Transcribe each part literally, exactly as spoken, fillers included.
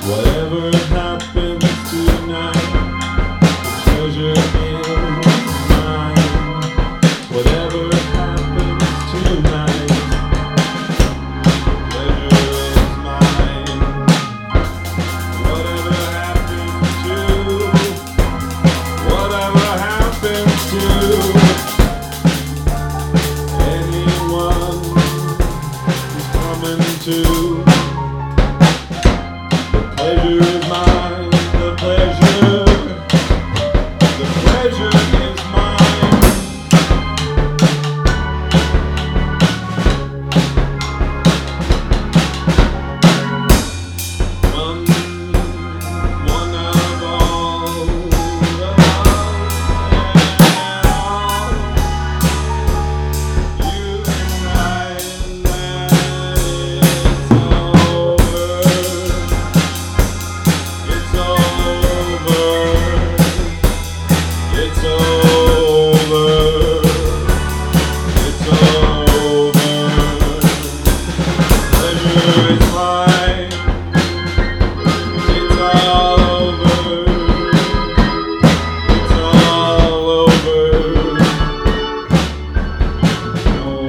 Whatever happens tonight, pleasure is mine. Whatever happens tonight, pleasure is mine. Whatever happens to, whatever happens to anyone who's coming to. Pleasure is mine, the pleasure, the pleasure is mine. One, one of all of us, you and I, and then it's over. It's over. It's over. It's over. Pleasure is mine. It's all over. It's all over. Oh,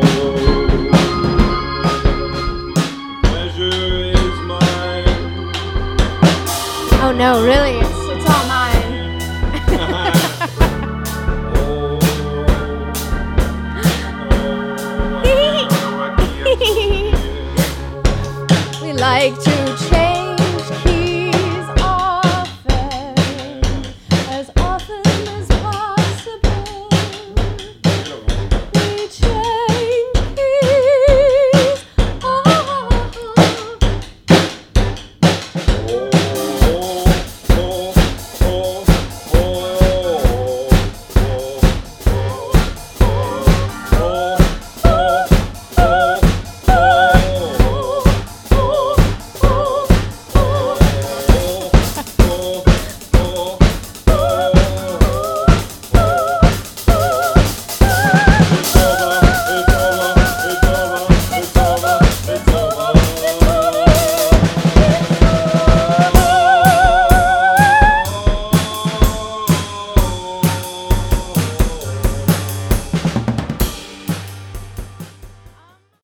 pleasure is mine. Oh no, really? It's, it's all mine. We like to